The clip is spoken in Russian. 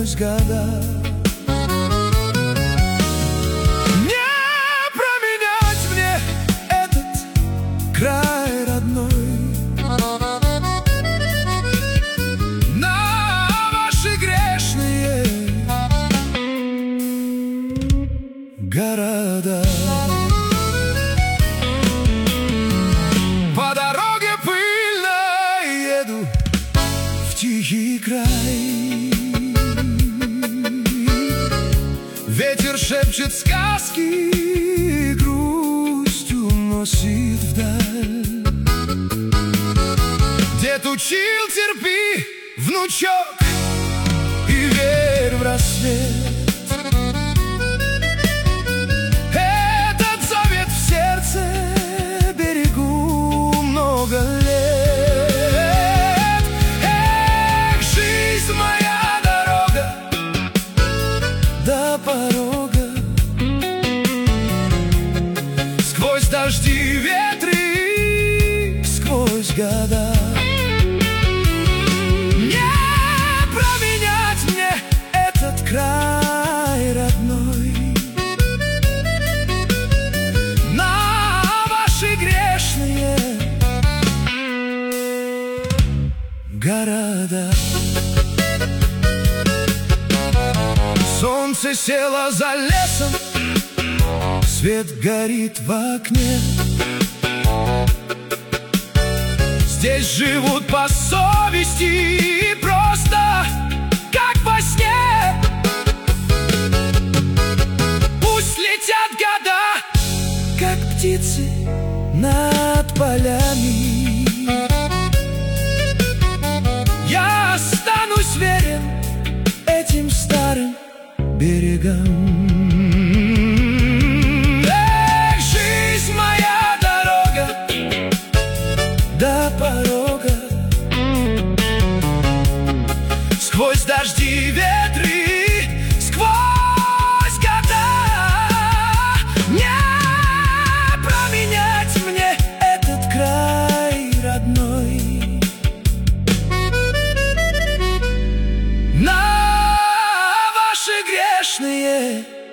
сквозь года. Не променять мне этот край родной на ваши грешные города. По дороге пыльной еду в тихий край. Ветер шепчет сказки, грустью носит вдаль. Дед учил: терпи, внучок, и верь в рассвет. Этот завет в сердце берегу много лет. Эх, жизнь моя дорога до порога, сквозь дожди, ветры, сквозь года. Не променять мне этот край родной на ваши грешные города. Солнце село за лесом, свет горит в окне. Здесь живут по совести и просто, как во сне. Пусть летят года, как птицы над полями. Я останусь верен этим старым берегам. Эх, жизнь моя дорога до порога, сквозь дожди, ветры, сквозь года. Не променять мне этот край родной на ваши грешные